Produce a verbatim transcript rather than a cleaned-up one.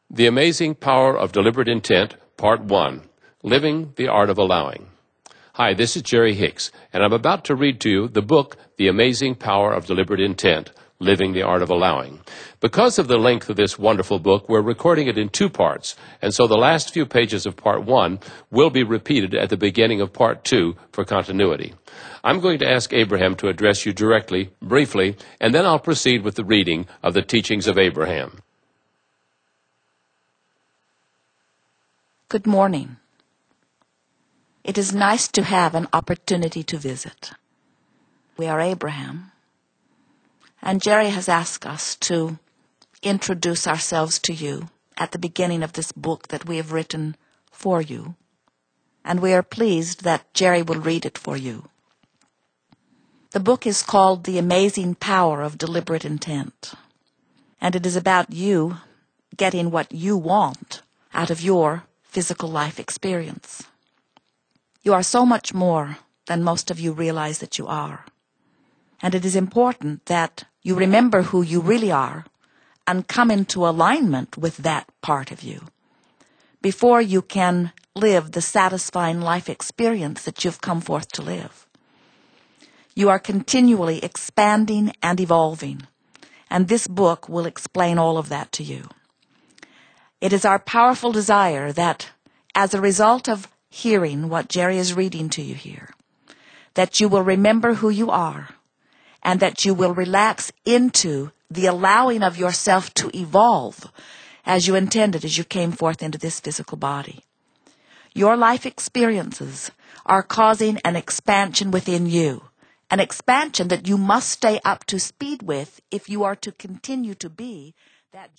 The Amazing Power of Deliberate Intent, Part one, Living the Art of Allowing. Hi, this is Jerry Hicks, and I'm about to read to you the book, The Amazing Power of Deliberate Intent, Living the Art of Allowing. Because of the length of this wonderful book, we're recording it in two parts, and so the last few pages of Part one will be repeated at the beginning of Part two for continuity. I'm going to ask Abraham to address you directly, briefly, and then I'll proceed with the reading of the teachings of Abraham. Good morning. It is nice to have an opportunity to visit. We are Abraham, and Jerry has asked us to introduce ourselves to you at the beginning of this book that we have written for you, and we are pleased that Jerry will read it for you. The book is called The Amazing Power of Deliberate Intent, and it is about you getting what you want out of your physical life experience. You are so much more than most of you realize that you are. And it is important that you remember who you really are and come into alignment with that part of you before you can live the satisfying life experience that you've come forth to live. You are continually expanding and evolving, and this book will explain all of that to you. It is our powerful desire that, as a result of hearing what Jerry is reading to you here, that you will remember who you are and that you will relax into the allowing of yourself to evolve as you intended as you came forth into this physical body. Your life experiences are causing an expansion within you, an expansion that you must stay up to speed with if you are to continue to be that